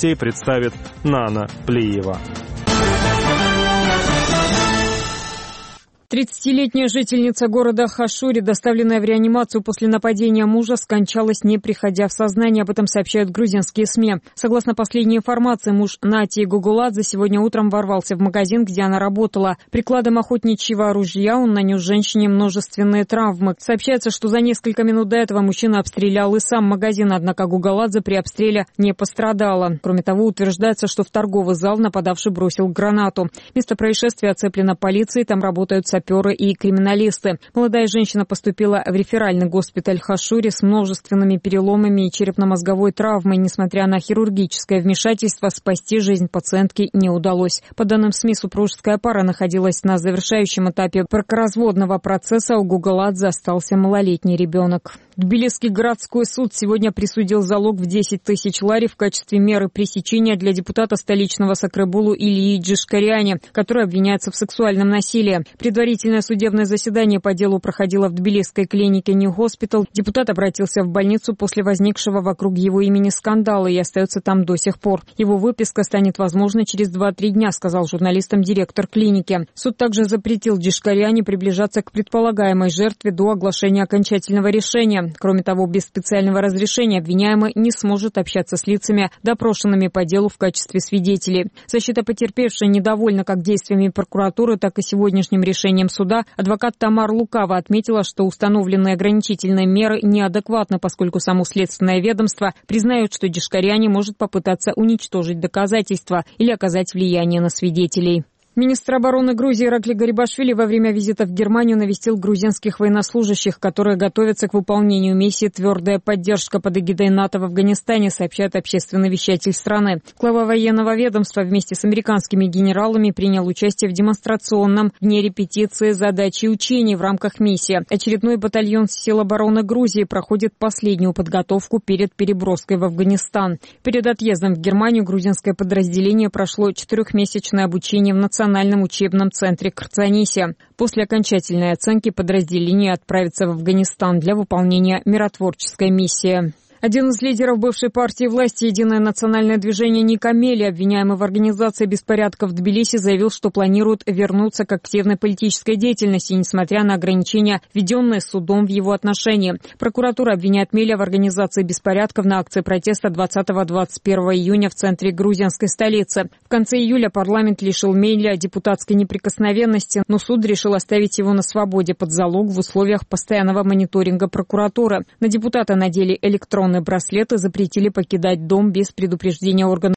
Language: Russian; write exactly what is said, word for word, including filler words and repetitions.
новостей представит Нана Плиева. тридцатилетняя жительница города Хашури, доставленная в реанимацию после нападения мужа, скончалась, не приходя в сознание. Об этом сообщают грузинские СМИ. Согласно последней информации, муж Нати Гугуладзе сегодня утром ворвался в магазин, где она работала. Прикладом охотничьего ружья он нанес женщине множественные травмы. Сообщается, что за несколько минут до этого мужчина обстрелял и сам магазин, однако Гугуладзе при обстреле не пострадала. Кроме того, утверждается, что в торговый зал нападавший бросил гранату. Место происшествия оцеплено полицией, там работают соперники и криминалисты. Молодая женщина поступила в реферальный госпиталь Хашури с множественными переломами и черепно-мозговой травмой. Несмотря на хирургическое вмешательство, спасти жизнь пациентки не удалось. По данным СМИ, супружеская пара находилась на завершающем этапе бракоразводного процесса. У Гугуладзе остался малолетний ребенок. Тбилисский городской суд сегодня присудил залог в десять тысяч лари в качестве меры пресечения для депутата столичного Сакребулу Ильи Джишкаряни, который обвиняется в сексуальном насилии. Предварительное судебное заседание по делу проходило в тбилисской клинике Нью Хоспитал. Депутат обратился в больницу после возникшего вокруг его имени скандала и остается там до сих пор. Его выписка станет возможной через два-три дня, сказал журналистам директор клиники. Суд также запретил Джишкаряни приближаться к предполагаемой жертве до оглашения окончательного решения. Кроме того, без специального разрешения обвиняемый не сможет общаться с лицами, допрошенными по делу в качестве свидетелей. Защита потерпевшей недовольна как действиями прокуратуры, так и сегодняшним решением суда. Адвокат Тамар Лукава отметила, что установленные ограничительные меры неадекватны, поскольку само следственное ведомство признает, что Джишкаряни может попытаться уничтожить доказательства или оказать влияние на свидетелей. Министр обороны Грузии Иракли Гарибашвили во время визита в Германию навестил грузинских военнослужащих, которые готовятся к выполнению миссии «Твердая поддержка» под эгидой НАТО в Афганистане, сообщает общественный вещатель страны. Глава военного ведомства вместе с американскими генералами принял участие в демонстрационном дне репетиции задач и учений в рамках миссии. Очередной батальон сил обороны Грузии проходит последнюю подготовку перед переброской в Афганистан. Перед отъездом в Германию грузинское подразделение прошло четырехмесячное обучение в национальном В национальном учебном центре Карцанисе. После окончательной оценки подразделение отправится в Афганистан для выполнения миротворческой миссии. Один из лидеров бывшей партии власти «Единое национальное движение» Ник Амели, обвиняемый в организации беспорядков в Тбилиси, заявил, что планирует вернуться к активной политической деятельности, несмотря на ограничения, введенные судом в его отношении. Прокуратура обвиняет Меля в организации беспорядков на акции протеста двадцатого-двадцать первого июня в центре грузинской столицы. В конце июля парламент лишил Меля депутатской неприкосновенности, но суд решил оставить его на свободе под залог в условиях постоянного мониторинга прокуратуры. На депутата надели электронные браслеты, запретили покидать дом без предупреждения органов